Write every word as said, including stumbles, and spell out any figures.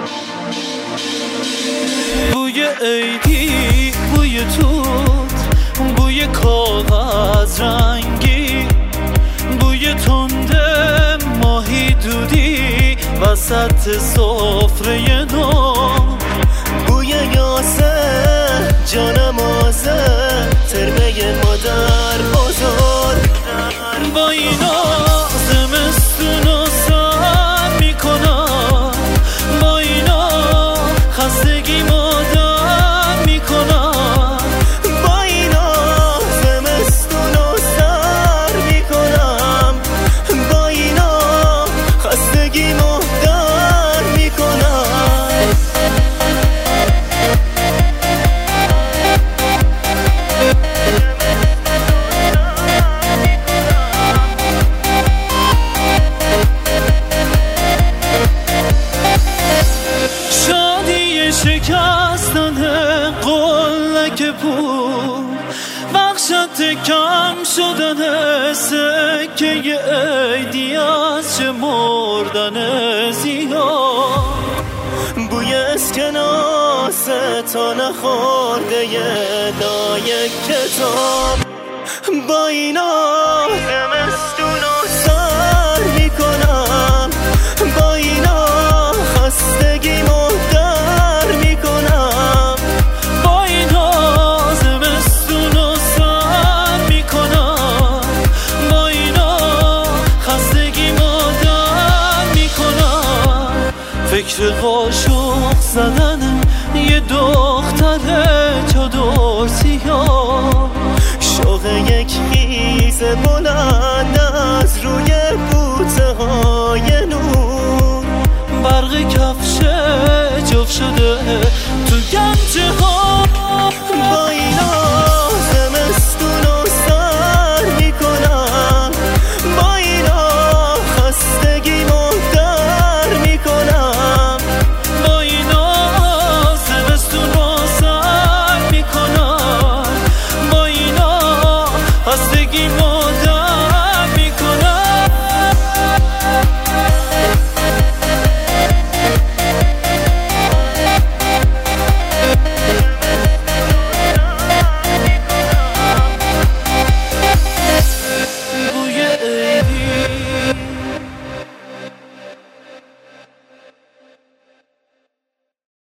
بوی عیدی، بوی توت، بوی کاغذ رنگی، بوی تنده ماهی دودی وسط سفره نو، بوی یاسه جانم آزه ترمه مادر بزرگ. با اینا زمستونو سر میکنم، با اینا خستگی مادر میکنم، با اینا زمستونو سر میکنم، با اینا خستگی مادر میکنم. شکستن قلک پول، بخشت کم شدن سکه عیدی از چه مردن زیاد. بوی اسکناس تا نخورده لای کتاب، با اینا زمستونو سر میکنم، با اینا خستگی مادر میکنم، با اینا زمستونو سر میکنم، با اینا خستگی مادر میکنم. فکر قاشق زدن یه دختر چادر سیاه، شوق یک خیز بلند از روی بوته های نور، برق کفش جفت شده